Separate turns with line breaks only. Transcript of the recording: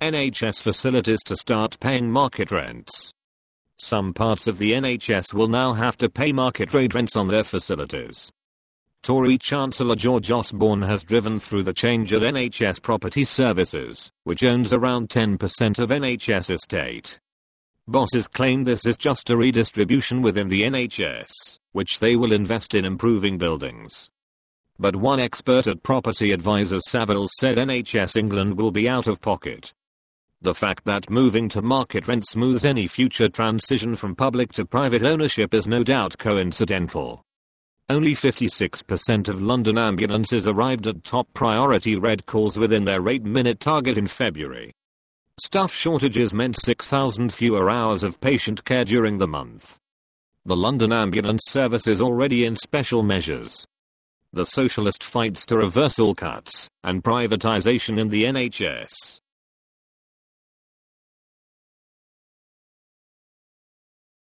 NHS facilities to start paying market rents. Some parts of the NHS will now have to pay market rate rents on their facilities. Tory Chancellor George Osborne has driven through the change at NHS Property Services, which owns around 10% of NHS estate. Bosses claim this is just a redistribution within the NHS, which they will invest in improving buildings. But one expert at Property Advisors Savills said NHS England will be out of pocket. The fact that moving to market rent smooths any future transition from public to private ownership is no doubt coincidental. Only 56% of London ambulances arrived at top priority red calls within their 8-minute target in February. Staff shortages meant 6,000 fewer hours of patient care during the month. The London ambulance service is already in special measures. The socialist fights to reverse all cuts and privatisation in the NHS.